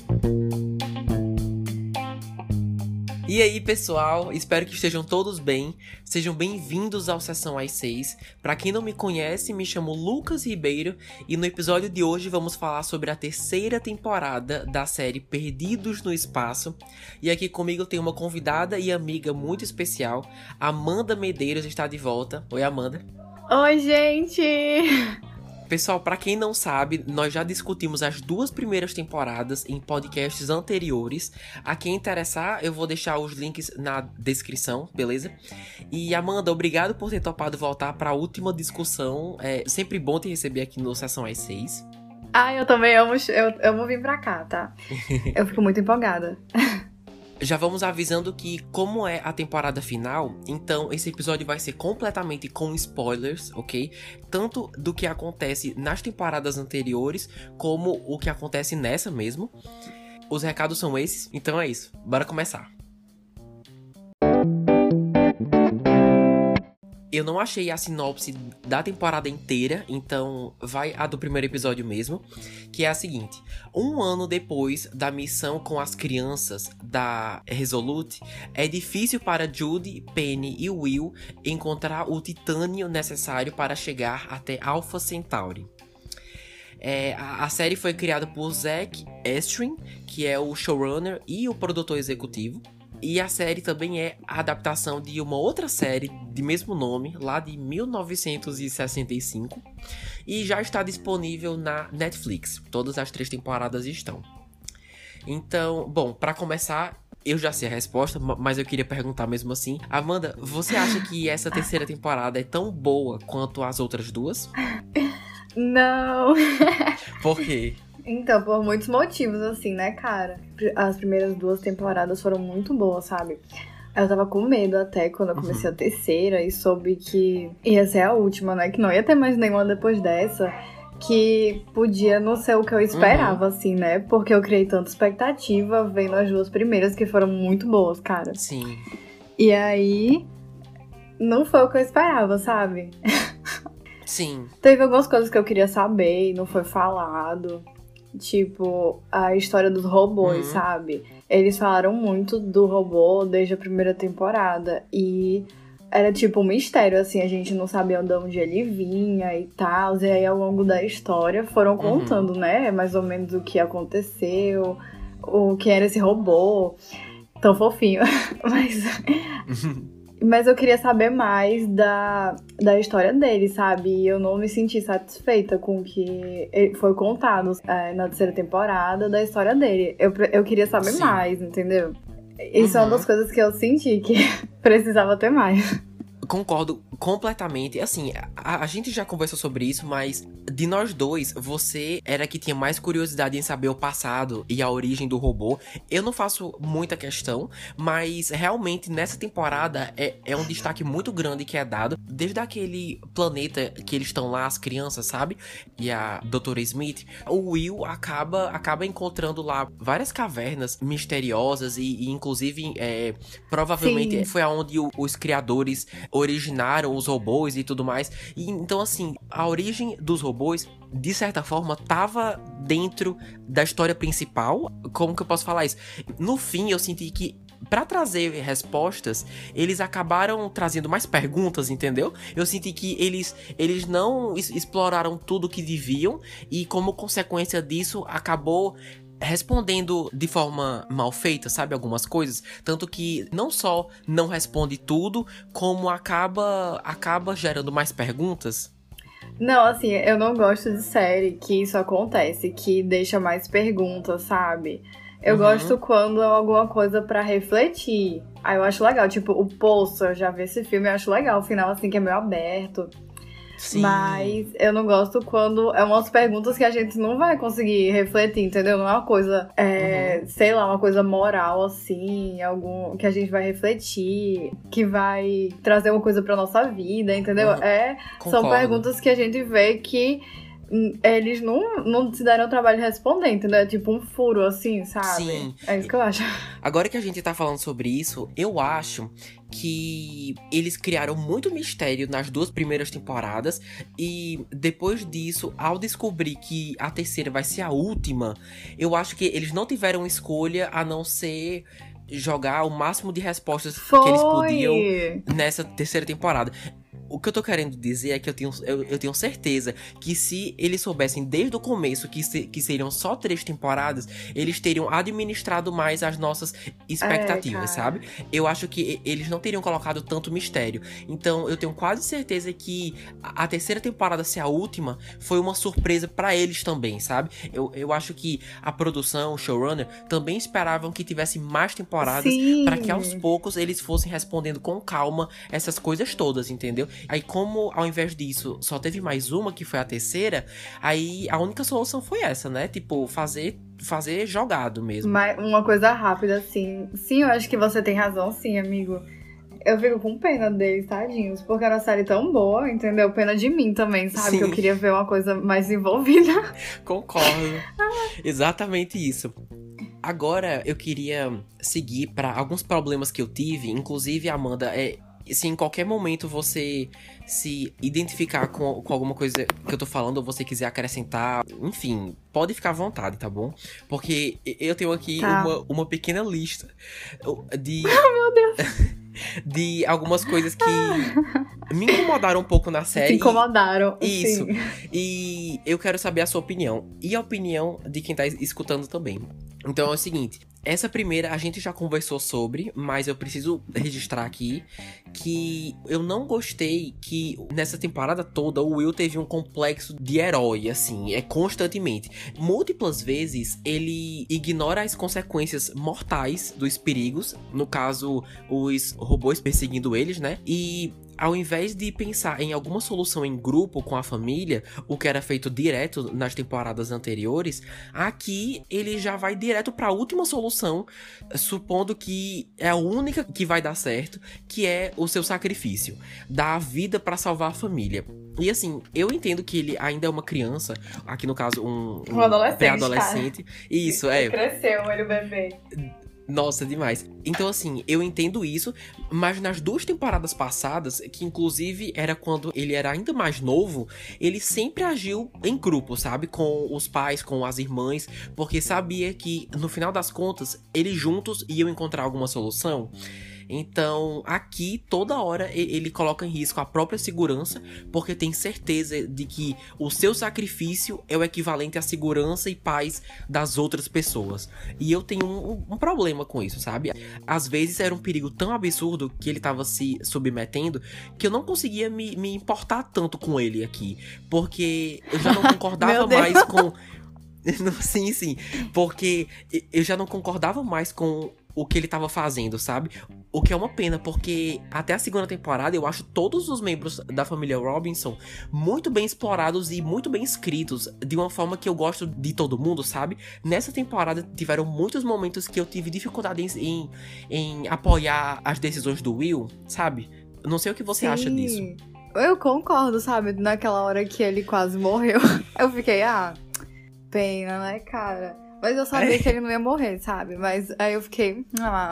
E aí, pessoal, espero que estejam todos bem. Sejam bem-vindos ao Sessão às 6. Pra quem não me conhece, me chamo Lucas Ribeiro e no episódio de hoje vamos falar sobre a terceira temporada da série Perdidos no Espaço. E aqui comigo tem uma convidada e amiga muito especial, Amanda Medeiros está de volta. Oi, Amanda. Oi, gente! Pessoal, pra quem não sabe, nós já discutimos as duas primeiras temporadas em podcasts anteriores. A quem interessar, eu vou deixar os links na descrição, beleza? E Amanda, obrigado por ter topado voltar pra última discussão. É sempre bom te receber aqui no Sessão às 6. Eu também amo vir pra cá, tá? Eu fico muito empolgada. Já vamos avisando que, como é a temporada final, então esse episódio vai ser completamente com spoilers, ok? Tanto do que acontece nas temporadas anteriores, como o que acontece nessa mesmo. Os recados são esses, então é isso. Bora começar. Eu não achei a sinopse da temporada inteira, então vai a do primeiro episódio mesmo, que é a seguinte. 1 ano depois da missão com as crianças da Resolute, é difícil para Judy, Penny e Will encontrar o titânio necessário para chegar até Alpha Centauri. A série foi criada por Zach Estrin, que é o showrunner e o produtor executivo. E a série também é a adaptação de uma outra série de mesmo nome, lá de 1965. E já está disponível na Netflix. Todas as 3 temporadas estão. Então, bom, para começar, eu já sei a resposta, mas eu queria perguntar mesmo assim. Amanda, você acha que essa terceira temporada é tão boa quanto as outras duas? Não! Por quê? Então, por muitos motivos, assim, né, cara? As primeiras 2 temporadas foram muito boas, sabe? Eu tava com medo até quando eu comecei a terceira e soube que ia ser a última, né? Que não ia ter mais nenhuma depois dessa. Que podia não ser o que eu esperava, assim, né? Porque eu criei tanta expectativa vendo as 2 primeiras que foram muito boas, cara. Sim. E aí, não foi o que eu esperava, sabe? Sim. Teve algumas coisas que eu queria saber e não foi falado. Tipo, a história dos robôs, sabe? Eles falaram muito do robô desde a primeira temporada. E era tipo um mistério, assim. A gente não sabia de onde ele vinha e tal. E aí, ao longo da história, foram contando, né? Mais ou menos o que aconteceu. O que era esse robô. Tão fofinho. Mas eu queria saber mais da história dele, sabe? E eu não me senti satisfeita com o que foi contado na terceira temporada da história dele. Eu queria saber mais, entendeu? Isso é uma das coisas que eu senti que precisava ter mais. Concordo completamente. Assim, a gente já conversou sobre isso, mas de nós dois, você era que tinha mais curiosidade em saber o passado e a origem do robô. Eu não faço muita questão, mas realmente nessa temporada é um destaque muito grande que é dado. Desde aquele planeta que eles estão lá, as crianças, sabe? E a Doutora Smith, o Will acaba encontrando lá várias cavernas misteriosas e inclusive, provavelmente Sim. foi aonde os criadores originaram os robôs e tudo mais. E então, assim, a origem dos robôs, de certa forma, tava dentro da história principal. Como que eu posso falar isso? No fim, eu senti que pra trazer respostas, eles acabaram trazendo mais perguntas, entendeu? Eu senti que eles não exploraram tudo que deviam e, como consequência disso, acabou respondendo de forma mal feita, sabe? Algumas coisas. Tanto que não só não responde tudo, como acaba gerando mais perguntas. Não, assim, eu não gosto de série que isso acontece, que deixa mais perguntas, sabe? Eu gosto quando é alguma coisa pra refletir. Aí eu acho legal, tipo, o Poço, eu já vi esse filme, eu acho legal. O final, assim, que é meio aberto. Sim. Mas eu não gosto quando é umas perguntas que a gente não vai conseguir refletir, entendeu? Não é uma coisa, sei lá, uma coisa moral, assim, algum que a gente vai refletir, que vai trazer uma coisa pra nossa vida, entendeu? São Concordo. perguntas que a gente vê que eles não se deram o trabalho de responder, entendeu? É tipo um furo, assim, sabe? Sim. É isso que eu acho. Agora que a gente tá falando sobre isso, eu acho que eles criaram muito mistério nas 2 primeiras temporadas. E depois disso, ao descobrir que a terceira vai ser a última, eu acho que eles não tiveram escolha a não ser jogar o máximo de respostas que eles podiam nessa terceira temporada. O que eu tô querendo dizer é que eu tenho certeza que se eles soubessem desde o começo que seriam só 3 temporadas, eles teriam administrado mais as nossas expectativas, sabe? Eu acho que eles não teriam colocado tanto mistério. Então, eu tenho quase certeza que a terceira temporada ser a última foi uma surpresa pra eles também, sabe? Eu acho que a produção, o showrunner, também esperavam que tivesse mais temporadas para que aos poucos eles fossem respondendo com calma essas coisas todas, entendeu? Aí, como ao invés disso só teve mais uma, que foi a terceira, aí a única solução foi essa, né? Tipo, fazer jogado mesmo. Mas uma coisa rápida, assim. Sim, eu acho que você tem razão, sim, amigo. Eu fico com pena deles, tadinhos, porque era uma série tão boa, entendeu? Pena de mim também, sabe? Sim. Que eu queria ver uma coisa mais envolvida. Concordo. Exatamente isso. Agora, eu queria seguir para alguns problemas que eu tive. Inclusive, Amanda, se em qualquer momento você se identificar com alguma coisa que eu tô falando, ou você quiser acrescentar, enfim, pode ficar à vontade, tá bom? Porque eu tenho aqui uma pequena lista de... Meu Deus! De algumas coisas que me incomodaram um pouco na série. Se incomodaram, isso. Sim. E eu quero saber a sua opinião. E a opinião de quem tá escutando também. Então é o seguinte, essa primeira a gente já conversou sobre, mas eu preciso registrar aqui que eu não gostei que nessa temporada toda o Will teve um complexo de herói, assim, constantemente. Múltiplas vezes ele ignora as consequências mortais dos perigos, no caso, os robôs perseguindo eles, né? E ao invés de pensar em alguma solução em grupo com a família, o que era feito direto nas temporadas anteriores, aqui ele já vai direto para a última solução, supondo que é a única que vai dar certo, que é o seu sacrifício, dar a vida para salvar a família. E assim, eu entendo que ele ainda é uma criança, aqui no caso um pré-adolescente. Isso, Cresceu, ele bebê. Nossa, demais. Então, assim, eu entendo isso, mas nas 2 temporadas passadas, que inclusive era quando ele era ainda mais novo, ele sempre agiu em grupo, sabe? Com os pais, com as irmãs, porque sabia que, no final das contas, eles juntos iam encontrar alguma solução. Então, aqui, toda hora, ele coloca em risco a própria segurança, porque tem certeza de que o seu sacrifício é o equivalente à segurança e paz das outras pessoas. E eu tenho um problema com isso, sabe? Às vezes era um perigo tão absurdo que ele tava se submetendo, que eu não conseguia me importar tanto com ele aqui. Porque eu já não concordava mais com... Sim, porque eu já não concordava mais com o que ele tava fazendo, sabe? O que é uma pena, porque até a segunda temporada eu acho todos os membros da família Robinson muito bem explorados e muito bem escritos, de uma forma que eu gosto de todo mundo, sabe? Nessa temporada tiveram muitos momentos que eu tive dificuldade em apoiar as decisões do Will, sabe? Não sei o que você acha disso. Eu concordo, sabe? Naquela hora que ele quase morreu, eu fiquei, pena, né, cara? Mas eu sabia que ele não ia morrer, sabe? Mas aí eu fiquei,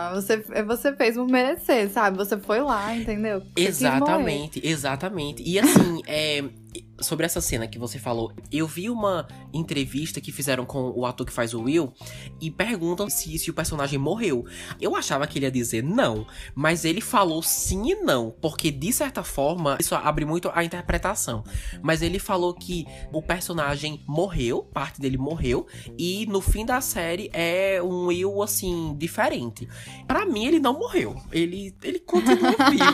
você fez por merecer, sabe? Você foi lá, entendeu? Exatamente. E assim, sobre essa cena que você falou, eu vi uma entrevista que fizeram com o ator que faz o Will e perguntam se o personagem morreu. Eu achava que ele ia dizer não, mas ele falou sim e não, porque de certa forma isso abre muito a interpretação. Mas ele falou que o personagem morreu, parte dele morreu, e no fim da série é um Will assim diferente. Pra mim ele não morreu, ele continua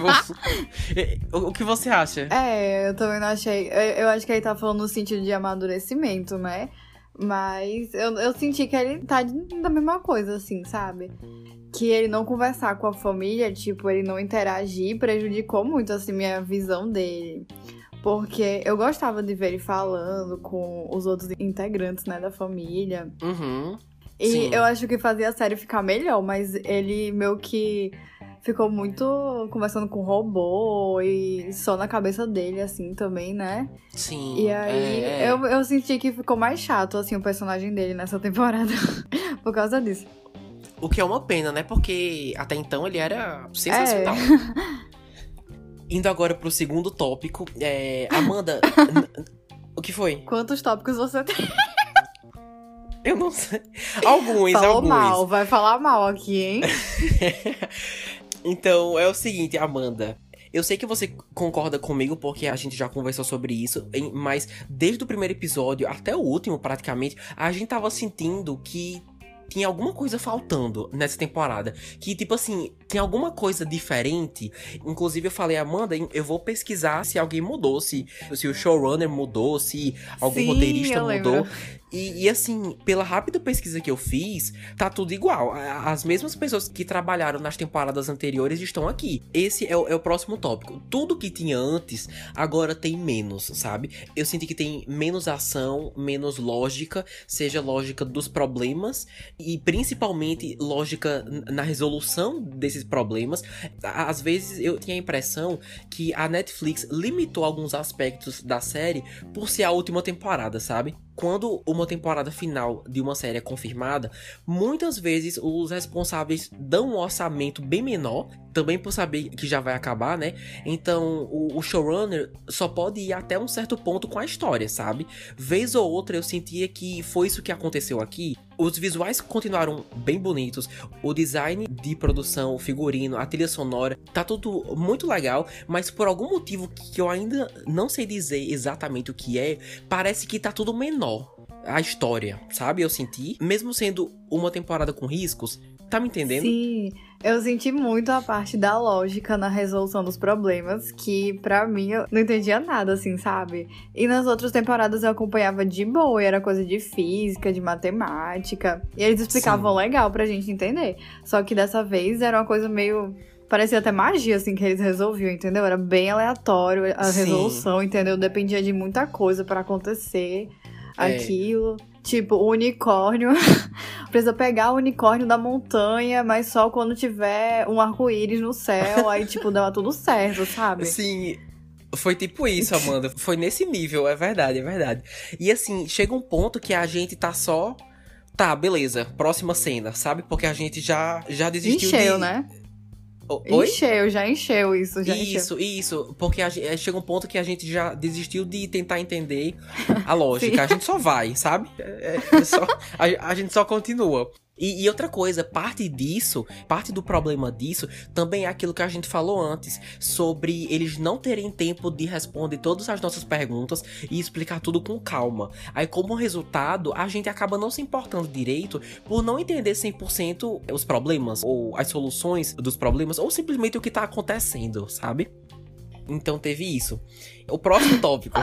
vivo. O que você acha? Eu também não achei. Eu acho que ele tá falando no sentido de amadurecimento, né? Mas eu senti que ele tá da mesma coisa, assim, sabe? Que ele não conversar com a família, tipo, ele não interagir, prejudicou muito, assim, minha visão dele. Porque eu gostava de ver ele falando com os outros integrantes, né, da família. Uhum. E Sim. eu acho que fazia a série ficar melhor, mas ele meio que ficou muito conversando com o robô e só na cabeça dele, assim, também, né? Sim. E aí, eu senti que ficou mais chato, assim, o personagem dele nessa temporada. Por causa disso. O que é uma pena, né? Porque até então ele era sensacional. Indo agora pro segundo tópico. Amanda, o que foi? Quantos tópicos você tem? Eu não sei. Alguns. Mal, vai falar mal aqui, hein? Então, é o seguinte, Amanda. Eu sei que você concorda comigo, porque a gente já conversou sobre isso, mas desde o primeiro episódio até o último, praticamente, a gente tava sentindo que tinha alguma coisa faltando nessa temporada. Que, tipo assim, tem alguma coisa diferente. Inclusive, eu falei, Amanda, eu vou pesquisar se alguém mudou, se o showrunner mudou, se algum roteirista mudou. E assim, pela rápida pesquisa que eu fiz, tá tudo igual. As mesmas pessoas que trabalharam nas temporadas anteriores estão aqui. Esse é o próximo tópico. Tudo que tinha antes, agora tem menos, sabe? Eu senti que tem menos ação, menos lógica, seja lógica dos problemas e principalmente lógica na resolução desses problemas. Às vezes eu tinha a impressão que a Netflix limitou alguns aspectos da série por ser a última temporada, sabe? Quando uma temporada final de uma série é confirmada, muitas vezes os responsáveis dão um orçamento bem menor, também por saber que já vai acabar, né? Então, o showrunner só pode ir até um certo ponto com a história, sabe? Vez ou outra eu sentia que foi isso que aconteceu aqui. Os visuais continuaram bem bonitos, o design de produção, o figurino, a trilha sonora, tá tudo muito legal, mas por algum motivo que eu ainda não sei dizer exatamente o que é, parece que tá tudo menor. A história, sabe? Eu senti, mesmo sendo uma temporada com riscos, tá me entendendo? Sim, eu senti muito a parte da lógica na resolução dos problemas, que pra mim eu não entendia nada, assim, sabe? E nas outras temporadas eu acompanhava de boa, e era coisa de física, de matemática, e eles explicavam legal pra gente entender. Só que dessa vez era uma coisa meio... Parecia até magia, assim, que eles resolviam, entendeu? Era bem aleatório a resolução, entendeu? Dependia de muita coisa pra acontecer aquilo. Tipo, o unicórnio. Precisa pegar o unicórnio da montanha, mas só quando tiver um arco-íris no céu. Aí, tipo, dava tudo certo, sabe? Sim. Foi tipo isso, Amanda. Foi nesse nível, é verdade, é verdade. E assim, chega um ponto que a gente tá só... Tá, beleza, próxima cena, sabe? Porque a gente já desistiu Encheu, né? Oi? Já encheu isso, Isso, porque chega um ponto que a gente já desistiu de tentar entender a lógica. A gente só vai, sabe? A gente só continua. E outra coisa, parte do problema disso, também é aquilo que a gente falou antes, sobre eles não terem tempo de responder todas as nossas perguntas e explicar tudo com calma. Aí, como resultado, a gente acaba não se importando direito por não entender 100% os problemas, ou as soluções dos problemas, ou simplesmente o que tá acontecendo, sabe? Então teve isso. O próximo tópico...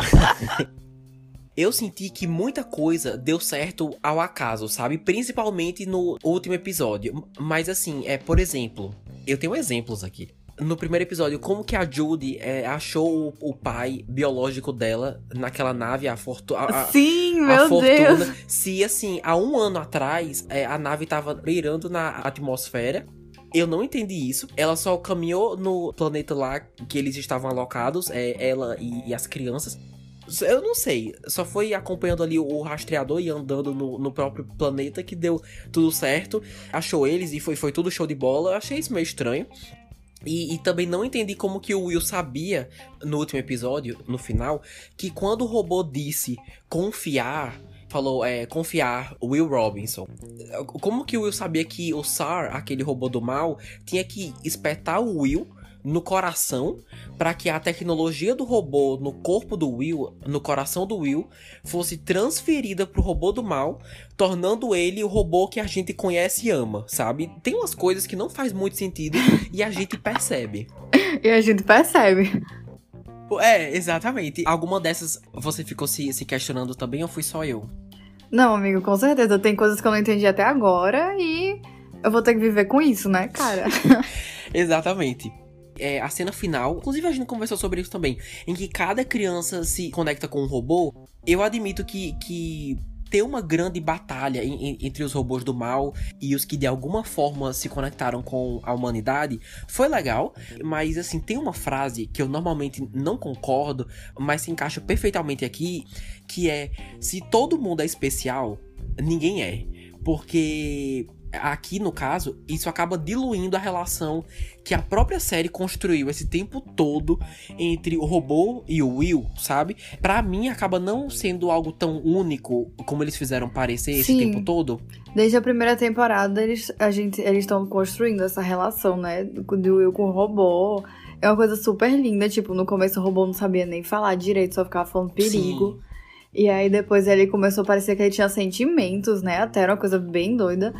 Eu senti que muita coisa deu certo ao acaso, sabe? Principalmente no último episódio. Mas assim, por exemplo, eu tenho exemplos aqui. No primeiro episódio, como que a Judy achou o pai biológico dela naquela nave, a Fortuna. Sim, meu Deus! Se assim, há um ano atrás, a nave tava beirando na atmosfera. Eu não entendi isso. Ela só caminhou no planeta lá que eles estavam alocados, ela e as crianças. Eu não sei, só foi acompanhando ali o rastreador e andando no próprio planeta que deu tudo certo. Achou eles e foi tudo show de bola. Eu achei isso meio estranho. E também não entendi como que o Will sabia, no último episódio, no final, que quando o robô disse confiar... Falou, confiar, Will Robinson. Como que o Will sabia que o SAR, aquele robô do mal, tinha que espetar o Will no coração para que a tecnologia do robô no corpo do Will, no coração do Will, fosse transferida pro robô do mal, tornando ele o robô que a gente conhece e ama, sabe? Tem umas coisas que não faz muito sentido e a gente percebe. E a gente percebe. Exatamente. Alguma dessas você ficou se questionando também ou fui só eu? Não, amigo, com certeza. Tem coisas que eu não entendi até agora e eu vou ter que viver com isso, né, cara? Exatamente. A cena final, inclusive a gente conversou sobre isso também, em que cada criança se conecta com um robô. Eu admito que ter uma grande batalha entre os robôs do mal e os que de alguma forma se conectaram com a humanidade foi legal, mas assim, tem uma frase que eu normalmente não concordo, mas se encaixa perfeitamente aqui, que é: se todo mundo é especial, ninguém é. Porque aqui, no caso, isso acaba diluindo a relação que a própria série construiu esse tempo todo entre o robô e o Will, sabe? Pra mim, acaba não sendo algo tão único como eles fizeram parecer esse tempo todo. Desde a primeira temporada, eles estão construindo essa relação, né? Do Will com o robô. É uma coisa super linda. Tipo, no começo o robô não sabia nem falar direito, só ficava falando perigo. Sim. E aí depois ele começou a parecer que ele tinha sentimentos, né? Até era uma coisa bem doida.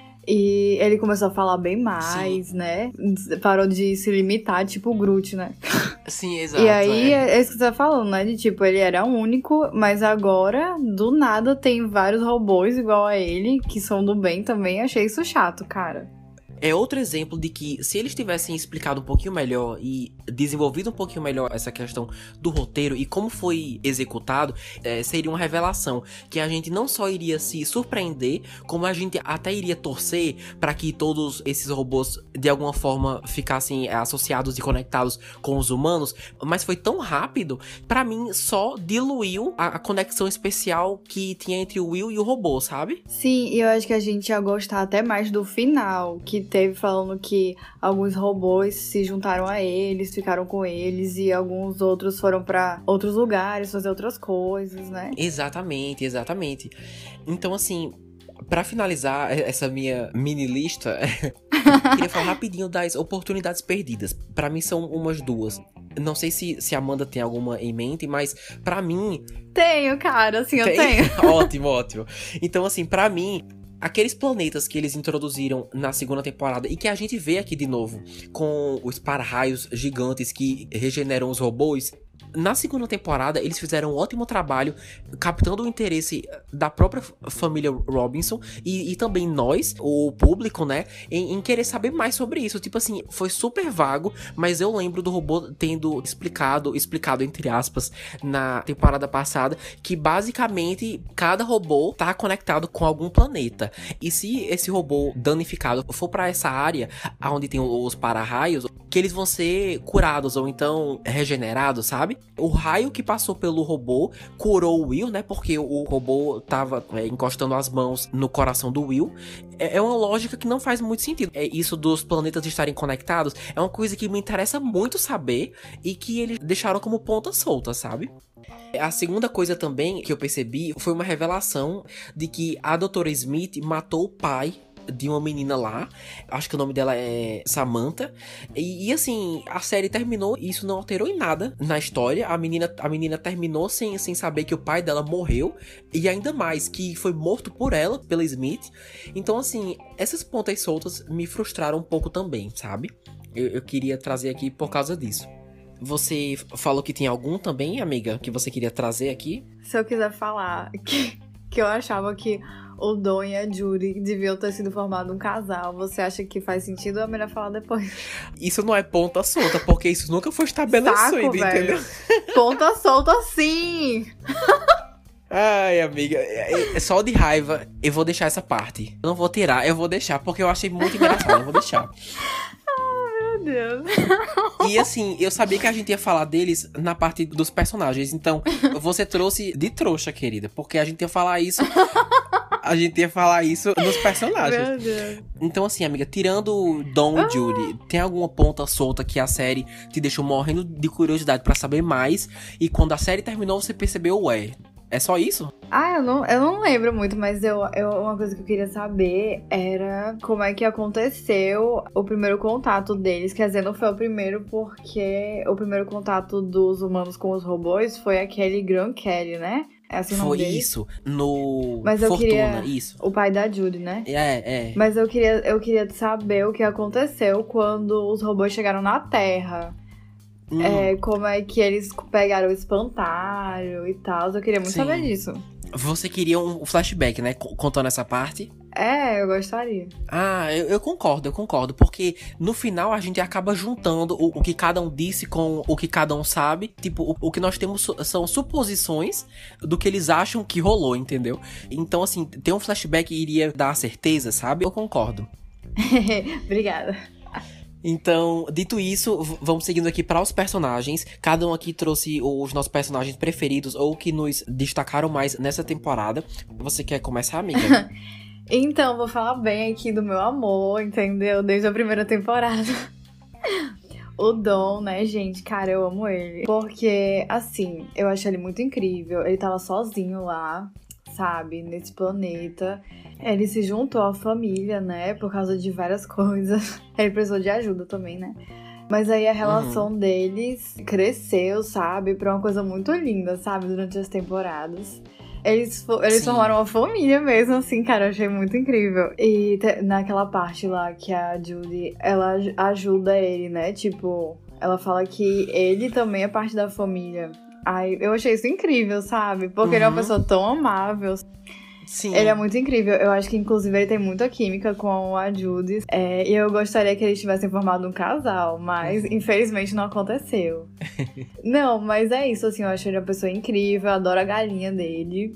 E ele começou a falar bem mais, Sim. né? Parou de se limitar, tipo o Groot, né? Sim, exato. E aí, é isso que você tá falando, né? De tipo, ele era único, mas agora, do nada, tem vários robôs igual a ele, que são do bem também. Achei isso chato, cara. É outro exemplo de que, se eles tivessem explicado um pouquinho melhor e desenvolvido um pouquinho melhor essa questão do roteiro e como foi executado, seria uma revelação que a gente não só iria se surpreender, como a gente até iria torcer para que todos esses robôs de alguma forma ficassem associados e conectados com os humanos, mas foi tão rápido, pra mim só diluiu a conexão especial que tinha entre o Will e o robô, sabe? Sim, e eu acho que a gente ia gostar até mais do final, que teve falando que alguns robôs se juntaram a eles, ficaram com eles, e alguns outros foram pra outros lugares fazer outras coisas, né? Exatamente, exatamente. Então, assim, pra finalizar essa minha mini lista, eu queria falar rapidinho das oportunidades perdidas. Pra mim são umas duas. Não sei se a Amanda tem alguma em mente, mas pra mim... Tenho, cara, assim, eu tenho. Ótimo, ótimo. Então, assim, pra mim... aqueles planetas que eles introduziram na segunda temporada e que a gente vê aqui de novo, com os para-raios gigantes que regeneram os robôs, na segunda temporada eles fizeram um ótimo trabalho captando o interesse da própria família Robinson e também nós, o público, né, em querer saber mais sobre isso. Tipo assim, foi super vago, mas eu lembro do robô tendo explicado entre aspas, na temporada passada, que basicamente cada robô tá conectado com algum planeta. E se esse robô danificado for pra essa área onde tem os para-raios, que eles vão ser curados ou então regenerados, sabe? O raio que passou pelo robô curou o Will, né? Porque o robô tava encostando as mãos no coração do Will. É uma lógica que não faz muito sentido. Isso dos planetas estarem conectados é uma coisa que me interessa muito saber e que eles deixaram como ponta solta, sabe? A segunda coisa também que eu percebi foi uma revelação de que a Doutora Smith matou o pai de uma menina lá, acho que o nome dela é Samantha, e assim, a série terminou e isso não alterou em nada na história. A menina terminou sem saber que o pai dela morreu, e ainda mais, que foi morto por ela, pela Smith. Então assim, essas pontas soltas me frustraram um pouco também, sabe? Eu queria trazer aqui por causa disso. Você falou que tinha algum também, amiga, que você queria trazer aqui? Se eu quiser falar que eu achava que o Dom e a Judy deviam ter sido formado um casal. Você acha que faz sentido ou é melhor falar depois? Isso não é ponta solta, porque isso nunca foi estabelecido, entendeu? Ponta solta sim! Ai, amiga, só de raiva eu vou deixar essa parte. Eu não vou tirar, eu vou deixar, porque eu achei muito engraçado, eu vou deixar. Meu Deus. E assim, eu sabia que a gente ia falar deles na parte dos personagens. Então, você trouxe de trouxa, querida. Porque a gente ia falar isso nos personagens. Meu Deus. Então assim, amiga, tirando Dom e Judy, tem alguma ponta solta que a série te deixou morrendo de curiosidade pra saber mais? E quando a série terminou, você percebeu, é só isso? Eu não lembro muito, mas uma coisa que eu queria saber era como é que aconteceu o primeiro contato deles. Quer dizer, não foi o primeiro, porque o primeiro contato dos humanos com os robôs foi aquele Gran Kelly, né? É assim o nome dele? Isso, no mas eu Fortuna, queria... isso. O pai da Judy, né? É. Mas eu queria saber o que aconteceu quando os robôs chegaram na Terra. Como é que eles pegaram o espantalho e tal. Eu queria muito saber disso. Você queria um flashback, né? Contando essa parte? Eu gostaria. Eu concordo, porque no final a gente acaba juntando o que cada um disse com o que cada um sabe. Tipo, o que nós temos são suposições do que eles acham que rolou, entendeu? Então, assim, ter um flashback iria dar a certeza, sabe? Eu concordo. Obrigada. Então, dito isso, vamos seguindo aqui para os personagens. Cada um aqui trouxe os nossos personagens preferidos ou que nos destacaram mais nessa temporada. Você quer começar, amiga? Então, vou falar bem aqui do meu amor, entendeu? Desde a primeira temporada. O Dom, né, gente? Cara, eu amo ele. Porque, assim, eu acho ele muito incrível. Ele tava sozinho lá, sabe? Nesse planeta. Ele se juntou à família, né? Por causa de várias coisas. Ele precisou de ajuda também, né? Mas aí a relação deles cresceu, sabe? Pra uma coisa muito linda, sabe? Durante as temporadas. Eles formaram uma família mesmo, assim, cara. Eu achei muito incrível. E naquela parte lá que a Judy, ela ajuda ele, né? Tipo, ela fala que ele também é parte da família. Ai, eu achei isso incrível, sabe? Porque ele é uma pessoa tão amável. Sim. Ele é muito incrível. Eu acho que, inclusive, ele tem muita química com a Judy. E eu gostaria que eles tivessem formado um casal, mas, infelizmente, não aconteceu. Não, mas é isso, assim, eu acho ele uma pessoa incrível, eu adoro a galinha dele.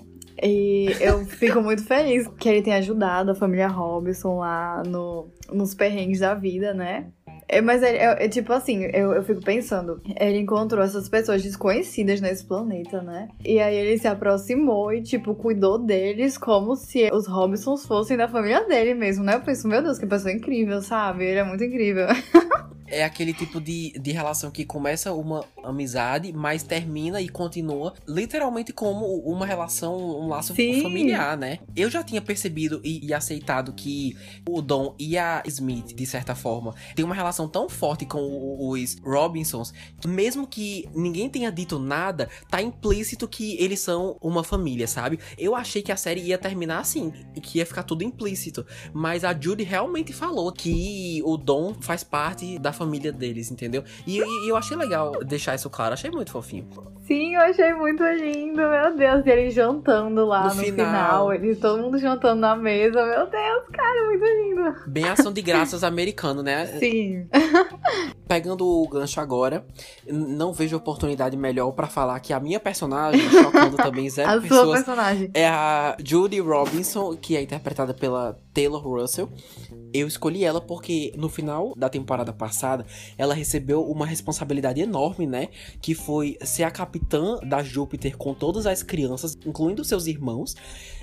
E eu fico muito feliz que ele tenha ajudado a família Robinson lá nos perrengues da vida, né? Mas tipo assim, eu fico pensando, ele encontrou essas pessoas desconhecidas nesse planeta, né? E aí ele se aproximou e, tipo, cuidou deles como se os Robinsons fossem da família dele mesmo, né? Eu penso, meu Deus, que pessoa incrível, sabe? Ele é muito incrível. É aquele tipo de relação que começa uma amizade, mas termina e continua literalmente como uma relação, um laço familiar, né? Eu já tinha percebido e aceitado que o Dom e a Smith, de certa forma, tem uma relação tão forte com os Robinsons, mesmo que ninguém tenha dito nada, tá implícito que eles são uma família, sabe? Eu achei que a série ia terminar assim, que ia ficar tudo implícito, mas a Judy realmente falou que o Dom faz parte da família deles, entendeu? E eu achei legal deixar isso claro, achei muito fofinho. Sim, eu achei muito lindo, meu Deus, e eles jantando lá no final, todo mundo jantando na mesa, meu Deus, cara, muito lindo. Bem ação de graças americano, né? Sim. Pegando o gancho agora, não vejo oportunidade melhor pra falar que a minha personagem, chocando também zero a pessoas, sua personagem é a Judy Robinson, que é interpretada pela Taylor Russell. Eu escolhi ela porque no final da temporada passada, ela recebeu uma responsabilidade enorme, né? Que foi ser a capitã da Júpiter com todas as crianças, incluindo seus irmãos.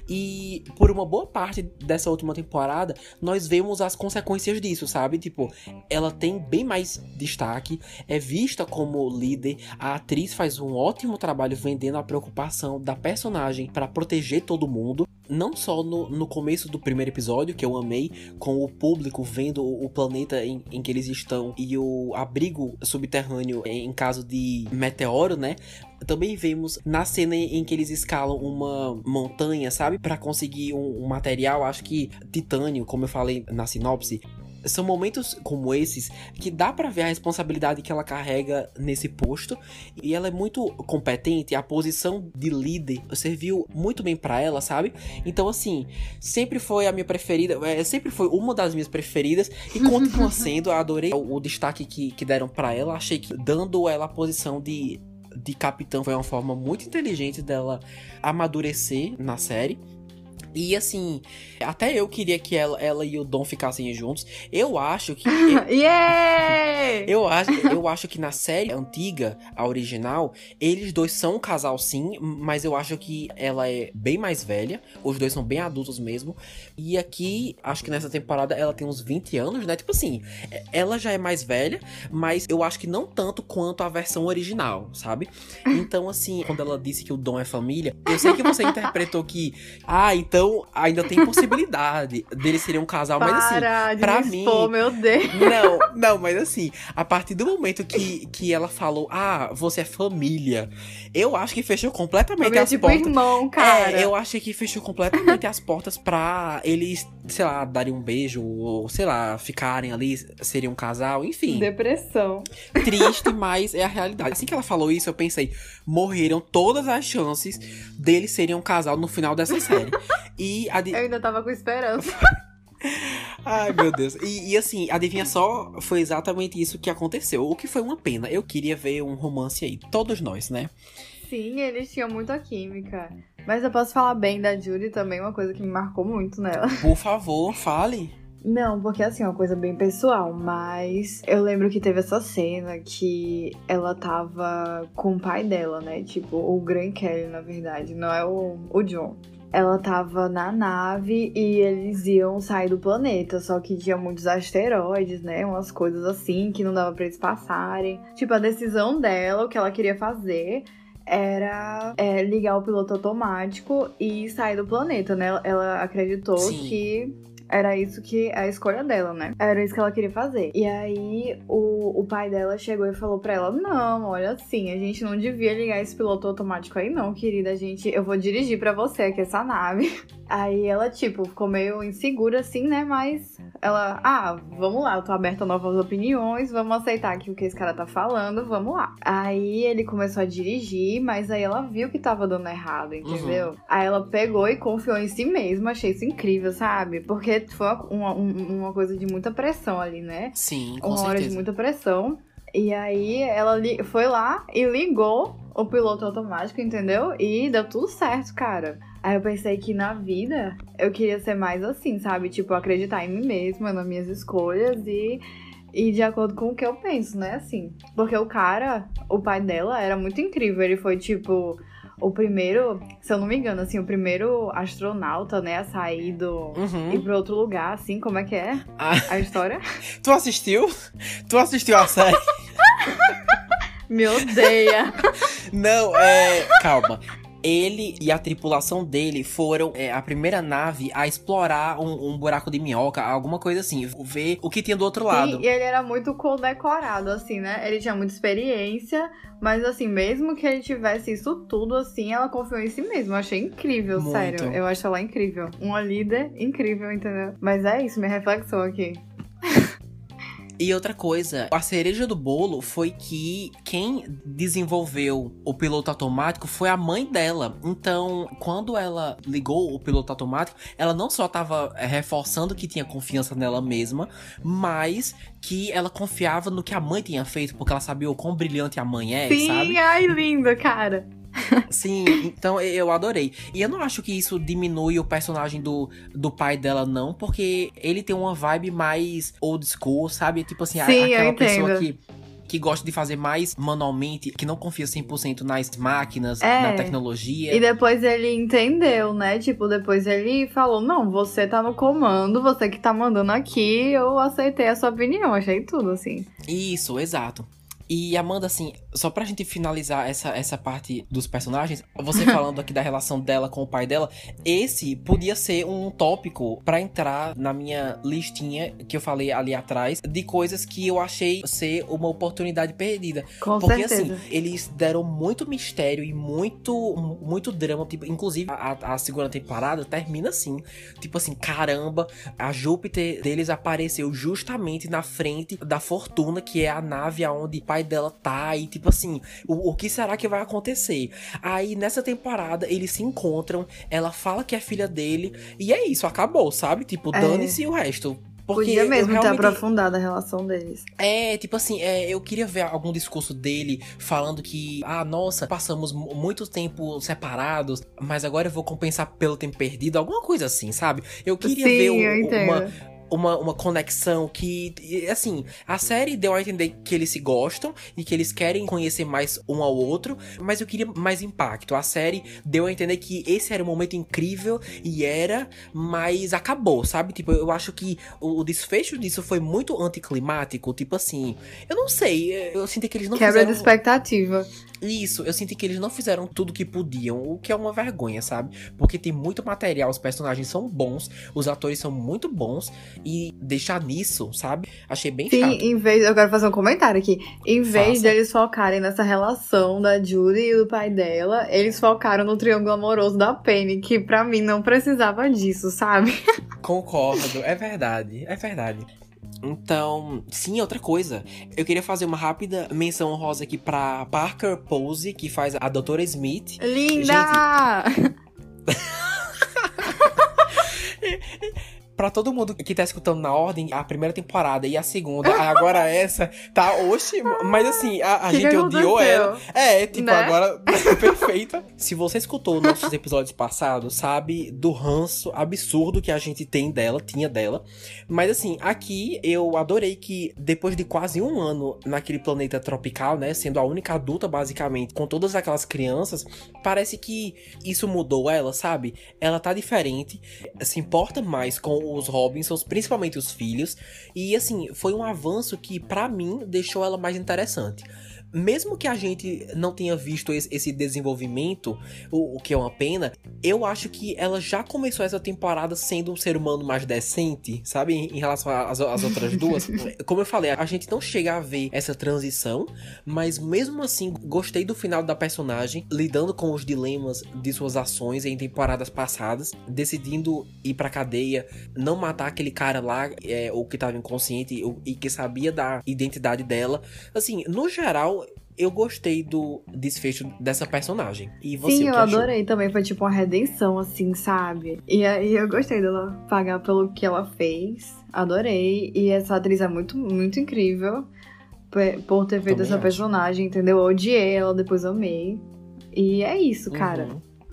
E por uma boa parte dessa última temporada, nós vemos as consequências disso, sabe? Tipo, ela tem bem mais destaque, é vista como líder, a atriz faz um ótimo trabalho vendendo a preocupação da personagem para proteger todo mundo. Não só no começo do primeiro episódio, que eu amei, com o público vendo o planeta em que eles estão e o abrigo subterrâneo em caso de meteoro, né? Também vemos na cena em que eles escalam uma montanha, sabe? Pra conseguir um material, acho que titânio, como eu falei na sinopse. São momentos como esses que dá pra ver a responsabilidade que ela carrega nesse posto. E ela é muito competente, a posição de líder serviu muito bem pra ela, sabe? Então, assim, sempre foi a minha preferida, sempre foi uma das minhas preferidas e continua sendo. Eu adorei o destaque que deram pra ela. Achei que dando ela a posição de capitã foi uma forma muito inteligente dela amadurecer na série. E assim, até eu queria que ela e o Dom ficassem juntos. Eu acho que... eu acho que na série antiga, a original, eles dois são um casal sim, mas eu acho que ela é bem mais velha. Os dois são bem adultos mesmo. E aqui, acho que nessa temporada ela tem uns 20 anos, né? Tipo assim, ela já é mais velha, mas eu acho que não tanto quanto a versão original, sabe? Então assim, quando ela disse que o Dom é família, eu sei que você interpretou que... então ainda tem possibilidade deles serem um casal, mas assim, pra mim... meu Deus. Não, mas assim, a partir do momento que ela falou, você é família, eu acho que fechou completamente as tipo portas. Irmão, cara. Eu acho que fechou completamente as portas pra eles sei lá, darem um beijo, ou sei lá, ficarem ali, seriam um casal, enfim. Depressão. Triste, mas é a realidade. Assim que ela falou isso, eu pensei, morreram todas as chances deles serem um casal no final dessa série. E Eu ainda tava com esperança. Ai, meu Deus. E assim, adivinha só, foi exatamente isso que aconteceu. O que foi uma pena. Eu queria ver um romance aí. Todos nós, né? Sim, eles tinham muita química. Mas eu posso falar bem da Judy também, uma coisa que me marcou muito nela. Por favor, fale. Não, porque assim, é uma coisa bem pessoal, mas eu lembro que teve essa cena que ela tava com o pai dela, né? Tipo, o Gran Kelly, na verdade, não é o John. Ela tava na nave e eles iam sair do planeta, só que tinha muitos asteroides, né? Umas coisas assim que não dava pra eles passarem. Tipo, a decisão dela, o que ela queria fazer era ligar o piloto automático e sair do planeta, né? Ela acreditou Sim. que era isso que a escolha dela, né? Era isso que ela queria fazer. E aí o pai dela chegou e falou pra ela: não, olha assim, a gente não devia ligar esse piloto automático aí não, querida. Eu vou dirigir pra você aqui essa nave. Aí ela, tipo, ficou meio insegura assim, né? Mas ela, vamos lá, eu tô aberta a novas opiniões, vamos aceitar aqui o que esse cara tá falando, vamos lá. Aí ele começou a dirigir, mas aí ela viu que tava dando errado, entendeu? Aí ela pegou e confiou em si mesma, achei isso incrível, sabe? Porque foi uma coisa de muita pressão ali, né? Sim, com uma hora certeza. de muita pressão. E aí ela foi lá e ligou o piloto automático, entendeu? E deu tudo certo, cara. Aí eu pensei que na vida eu queria ser mais assim, sabe? Tipo, acreditar em mim mesma, nas minhas escolhas e de acordo com o que eu penso, né? Assim. Porque o cara, o pai dela, era muito incrível. Ele foi, tipo, o primeiro, se eu não me engano, assim, o primeiro astronauta, né, a sair ir pra outro lugar, assim, como é que é a história? Tu assistiu? Tu assistiu a série? Me odeia. Não, calma. Ele e a tripulação dele foram a primeira nave a explorar um buraco de minhoca, alguma coisa assim. Ver o que tinha do outro lado. Sim, e ele era muito condecorado, assim, né? Ele tinha muita experiência, mas assim, mesmo que ele tivesse isso tudo, assim, ela confiou em si mesma. Eu achei incrível, Muito. sério. Eu acho ela incrível. Uma líder incrível, entendeu? Mas é isso, minha reflexão aqui. E outra coisa, a cereja do bolo foi que quem desenvolveu o piloto automático foi a mãe dela. Então, quando ela ligou o piloto automático, ela não só estava reforçando que tinha confiança nela mesma, mas que ela confiava no que a mãe tinha feito, porque ela sabia o quão brilhante a mãe é, Sim, sabe? Sim, ai, lindo, cara. Sim, então eu adorei. E eu não acho que isso diminui o personagem do pai dela, não, porque ele tem uma vibe mais old school, sabe? Tipo assim, Sim, aquela pessoa que gosta de fazer mais manualmente, que não confia 100% nas máquinas, na tecnologia. E depois ele entendeu, né? Tipo, depois ele falou: não, você tá no comando, você que tá mandando aqui, eu aceitei a sua opinião, achei tudo, assim. Isso, exato. E Amanda, assim, só pra gente finalizar essa parte dos personagens, você falando aqui da relação dela com o pai dela, esse podia ser um tópico pra entrar na minha listinha que eu falei ali atrás, de coisas que eu achei ser uma oportunidade perdida. Porque certeza. assim, eles deram muito mistério e muito drama, tipo, inclusive a segunda temporada termina assim, tipo assim, caramba, a Júpiter deles apareceu justamente na frente da Fortuna, que é a nave aonde o pai dela tá, e tipo assim, o que será que vai acontecer? Aí nessa temporada eles se encontram, ela fala que é filha dele, e é isso, acabou, sabe? Tipo, dane-se o resto. Porque podia mesmo realmente ter aprofundado a relação deles. Tipo assim, eu queria ver algum discurso dele falando que, nossa, passamos muito tempo separados, mas agora eu vou compensar pelo tempo perdido, alguma coisa assim, sabe? Eu queria ver uma conexão que, assim, a série deu a entender que eles se gostam e que eles querem conhecer mais um ao outro, mas eu queria mais impacto. A série deu a entender que esse era um momento incrível mas acabou, sabe? Tipo, eu acho que o desfecho disso foi muito anticlimático, tipo assim, eu não sei, eu sinto que eles não Quebra fizeram... de expectativa. Isso, eu senti que eles não fizeram tudo que podiam, o que é uma vergonha, sabe? Porque tem muito material, os personagens são bons, os atores são muito bons, e deixar nisso, sabe? Achei bem Sim, chato. eu quero fazer um comentário aqui. Em vez Faça. deles focarem nessa relação da Judy e do pai dela, eles focaram no triângulo amoroso da Penny, que pra mim não precisava disso, sabe? Concordo, é verdade, é verdade. Então, sim, outra coisa. Eu queria fazer uma rápida menção honrosa aqui pra Parker Posey, que faz a Doutora Smith. Linda! Pra todo mundo que tá escutando na ordem, a primeira temporada e a segunda, agora essa, tá, oxe, mas assim, a gente odiou ela. Tipo, né? Agora, perfeita. Se você escutou nossos episódios passados, sabe do ranço absurdo que a gente tinha dela. Mas assim, aqui eu adorei que depois de quase um ano naquele planeta tropical, né, sendo a única adulta basicamente, com todas aquelas crianças, parece que isso mudou ela, sabe? Ela tá diferente, se importa mais com os Robinsons, principalmente os filhos, e assim, foi um avanço que pra mim deixou ela mais interessante. Mesmo que a gente não tenha visto esse desenvolvimento, o que é uma pena, eu acho que ela já começou essa temporada sendo um ser humano mais decente, sabe? Em relação às outras duas. Como eu falei, a gente não chega a ver essa transição, mas mesmo assim, gostei do final da personagem, lidando com os dilemas de suas ações em temporadas passadas, decidindo ir pra cadeia, não matar aquele cara lá, o que tava inconsciente e que sabia da identidade dela. Assim, no geral, eu gostei do desfecho dessa personagem. E você, Sim, o que eu achou? adorei também. Foi tipo uma redenção, assim, sabe? E aí eu gostei dela pagar pelo que ela fez. Adorei. E essa atriz é muito, muito incrível por ter feito essa personagem, entendeu? Eu odiei ela, depois amei. E é isso, cara.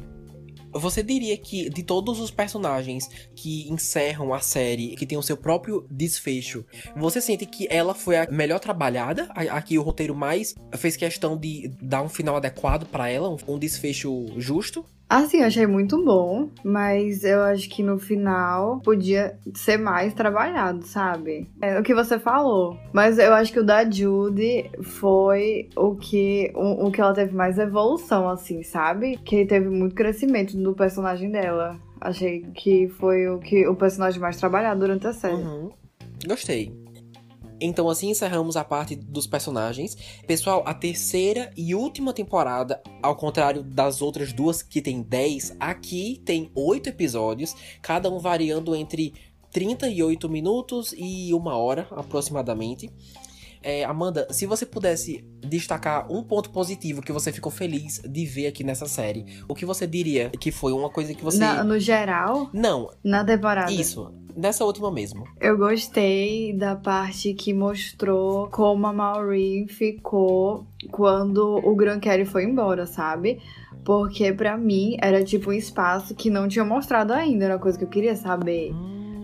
Você diria que de todos os personagens que encerram a série, que tem o seu próprio desfecho, você sente que ela foi a melhor trabalhada? Aqui o roteiro mais fez questão de dar um final adequado pra ela, um desfecho justo? Assim, eu achei muito bom, mas eu acho que no final podia ser mais trabalhado, sabe? É o que você falou. Mas eu acho que o da Judy foi o que ela teve mais evolução, assim, sabe? Que teve muito crescimento do personagem dela. Achei que foi o personagem mais trabalhado durante a série. Gostei. Então assim encerramos a parte dos personagens. Pessoal, a terceira e última temporada, ao contrário das outras duas que tem 10, aqui tem 8 episódios, cada um variando entre 38 minutos e 1 hora aproximadamente. Amanda, se você pudesse destacar um ponto positivo que você ficou feliz de ver aqui nessa série, o que você diria que foi uma coisa que você... No geral? Não. Na temporada? Isso, nessa última mesmo. Eu gostei da parte que mostrou como a Maureen ficou quando o Gran Kelly foi embora, sabe? Porque pra mim era tipo um espaço que não tinha mostrado ainda, era uma coisa que eu queria saber.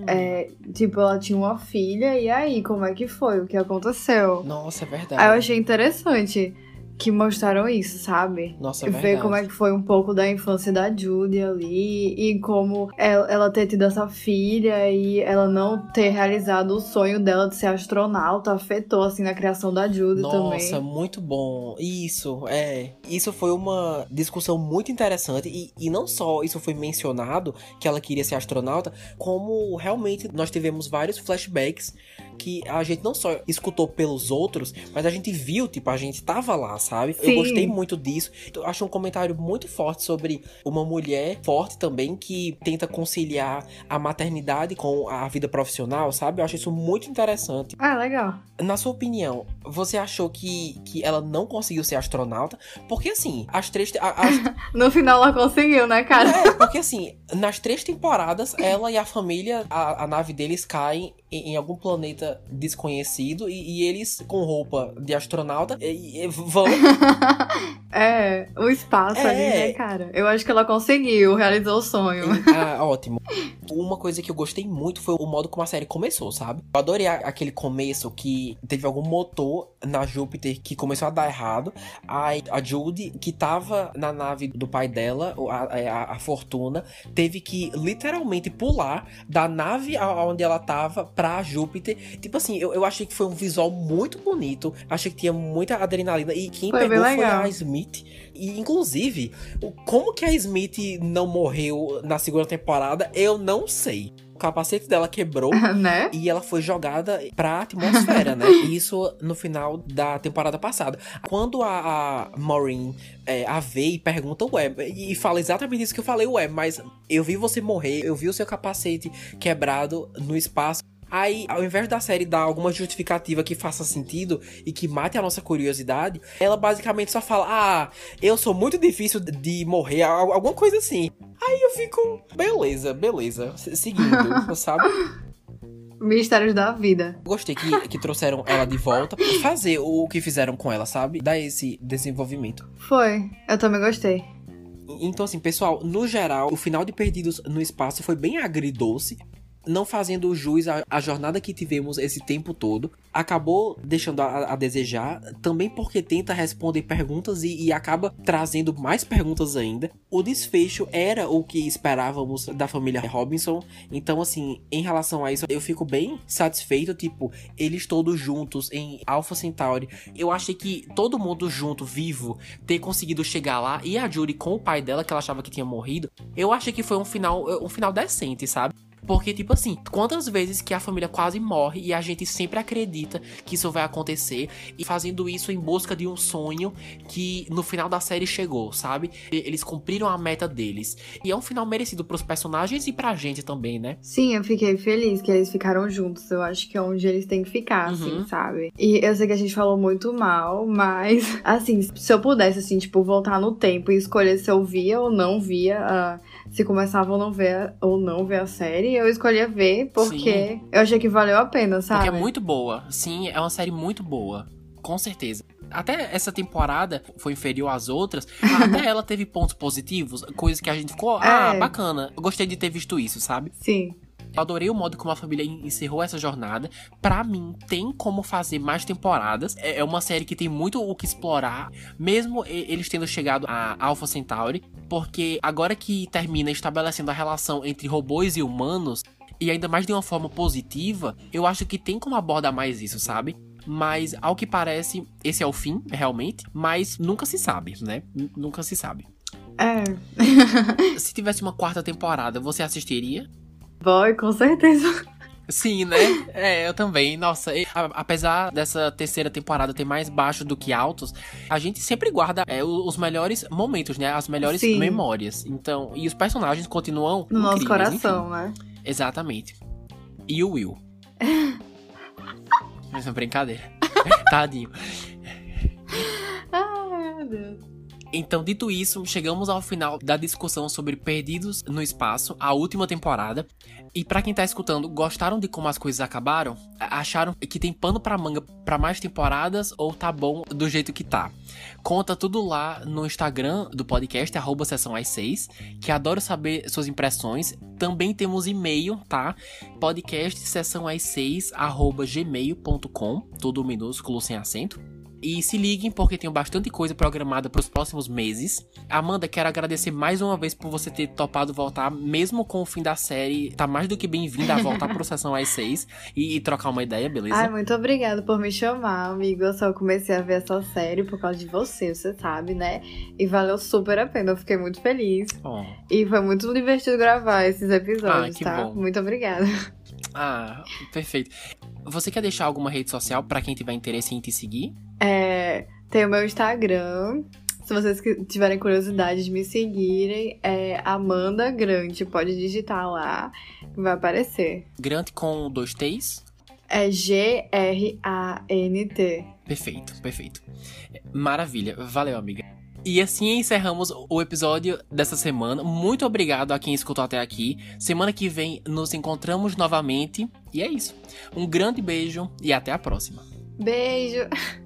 Tipo, ela tinha uma filha, e aí, como é que foi? O que aconteceu? Nossa, é verdade. Aí eu achei interessante que mostraram isso, sabe? Nossa, é verdade. Ver como é que foi um pouco da infância da Judy ali, e como ela ter tido essa filha e ela não ter realizado o sonho dela de ser astronauta afetou, assim, na criação da Judy também. Nossa, muito bom. Isso foi uma discussão muito interessante, e não só isso foi mencionado, que ela queria ser astronauta, como realmente nós tivemos vários flashbacks que a gente não só escutou pelos outros, mas a gente viu, tipo, a gente tava lá, sabe? Sim. Eu gostei muito disso. Eu acho um comentário muito forte sobre uma mulher forte também que tenta conciliar a maternidade com a vida profissional, sabe? Eu acho isso muito interessante. Ah, legal. Na sua opinião, você achou que ela não conseguiu ser astronauta? Porque assim, as três... No final ela conseguiu, né, cara? Porque assim, nas 3 temporadas, ela e a família, a nave deles caem em algum planeta desconhecido e eles, com roupa de astronauta, vão... O espaço ali, né, cara? Eu acho que ela conseguiu, realizou o sonho. Ótimo. Uma coisa que eu gostei muito foi o modo como a série começou, sabe? Eu adorei aquele começo que teve algum motor na Júpiter que começou a dar errado. A Judy, que tava na nave do pai dela, a Fortuna, teve que literalmente pular da nave onde ela tava pra Júpiter. Tipo assim, eu achei que foi um visual muito bonito. Achei que tinha muita adrenalina. E quem Foi pegou bem foi legal. a Smith. E, inclusive, como que a Smith não morreu na segunda temporada, eu não sei. O capacete dela quebrou Né? e ela foi jogada pra atmosfera, né? Isso no final da temporada passada. Quando a Maureen a vê e pergunta, ué, e fala exatamente isso que eu falei, ué, mas eu vi você morrer, eu vi o seu capacete quebrado no espaço. Aí, ao invés da série dar alguma justificativa que faça sentido e que mate a nossa curiosidade, ela basicamente só fala, eu sou muito difícil de morrer, alguma coisa assim. Aí eu fico, beleza, seguindo, sabe? Mistérios da vida. Gostei que trouxeram ela de volta pra fazer o que fizeram com ela, sabe? Dar esse desenvolvimento. Foi, eu também gostei. Então, assim, pessoal, no geral, o final de Perdidos no Espaço foi bem agridoce. Não fazendo jus à jornada que tivemos esse tempo todo. Acabou deixando a desejar. Também porque tenta responder perguntas e acaba trazendo mais perguntas ainda. O desfecho era o que esperávamos da família Robinson. Então, assim, em relação a isso, eu fico bem satisfeito. Tipo, eles todos juntos em Alpha Centauri. Eu achei que todo mundo junto, vivo, ter conseguido chegar lá. E a Judy com o pai dela, que ela achava que tinha morrido. Eu achei que foi um final decente, sabe? Porque, tipo assim, quantas vezes que a família quase morre e a gente sempre acredita que isso vai acontecer, e fazendo isso em busca de um sonho que no final da série chegou, sabe? Eles cumpriram a meta deles. E é um final merecido pros personagens e pra gente também, né? Sim, eu fiquei feliz que eles ficaram juntos. Eu acho que é onde eles têm que ficar, assim, sabe? E eu sei que a gente falou muito mal, mas, assim, se eu pudesse, assim, tipo, voltar no tempo e escolher se eu via ou não via, se começava ou não ver a série, eu escolhia ver porque eu achei que valeu a pena, sabe? Porque é muito boa. Sim, é uma série muito boa. Com certeza. Até essa temporada foi inferior às outras. Até ela teve pontos positivos. Coisas que a gente ficou, bacana. Eu gostei de ter visto isso, sabe? Sim. Eu adorei o modo como a família encerrou essa jornada. Pra mim, tem como fazer mais temporadas. É uma série que tem muito o que explorar, mesmo eles tendo chegado a Alpha Centauri. Porque agora que termina estabelecendo a relação entre robôs e humanos, e ainda mais de uma forma positiva, eu acho que tem como abordar mais isso, sabe? Mas, ao que parece, esse é o fim, realmente. Mas nunca se sabe, né? Nunca se sabe. Se tivesse uma quarta temporada, você assistiria? Boy, com certeza. Sim, né? Eu também. Nossa, apesar dessa terceira temporada ter mais baixos do que altos, a gente sempre guarda os melhores momentos, né? As melhores memórias. Então, e os personagens continuam no nosso coração, enfim. né? Exatamente. E o Will. Mas é brincadeira. Tadinho. Ai, meu Deus. Então, dito isso, chegamos ao final da discussão sobre Perdidos no Espaço, a última temporada. E pra quem tá escutando, gostaram de como as coisas acabaram? Acharam que tem pano pra manga pra mais temporadas ou tá bom do jeito que tá? Conta tudo lá no Instagram do podcast, @sessãoas6, que adoro saber suas impressões. Também temos e-mail, tá? podcastsessãoas6@gmail.com, tudo minúsculo, sem acento. E se liguem, porque tenho bastante coisa programada para os próximos meses. Amanda, quero agradecer mais uma vez por você ter topado voltar, mesmo com o fim da série. Tá mais do que bem-vinda a voltar pro Sessão às 6 e trocar uma ideia, beleza? Ai, muito obrigada por me chamar, amigo. Eu só comecei a ver essa série por causa de você sabe, né? E valeu super a pena, eu fiquei muito feliz. E foi muito divertido gravar esses episódios, que tá? bom. Muito obrigada. Perfeito. Você quer deixar alguma rede social pra quem tiver interesse em te seguir? Tem o meu Instagram. Se vocês tiverem curiosidade de me seguirem, é Amanda Grant. Pode digitar lá, que vai aparecer. Grant com 2 T's? É Grant. Perfeito. Maravilha. Valeu, amiga. E assim encerramos o episódio dessa semana. Muito obrigado a quem escutou até aqui. Semana que vem nos encontramos novamente. E é isso. Um grande beijo e até a próxima. Beijo!